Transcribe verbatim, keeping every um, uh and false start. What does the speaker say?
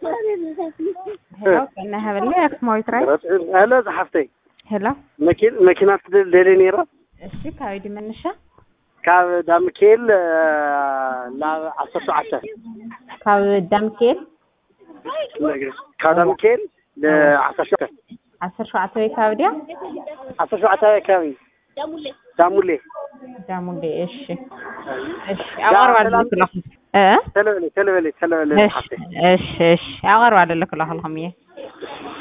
هلا كنا هبلي اكسموي تراي هلا صحفتي هلا مكين مكينات دلينيرا እሺ ካይዲ መንሻ ካብ ዳምኬል ላ عشرة ساعات ካብ ዳምኬል ካብ ዳምኬል ለ عشرة ساعات عشرة ساعات ወይ ካብዲያ عشرة ساعات ካቢ ዳሙሌ ዳሙሌ ዳሙሌ እሺ እሺ አቀርባለሁ ለክ እ ተለበለ ተለበለ ተለበለ እሺ እሺ እሺ አቀርባለሁ ለክ ለክ ለከም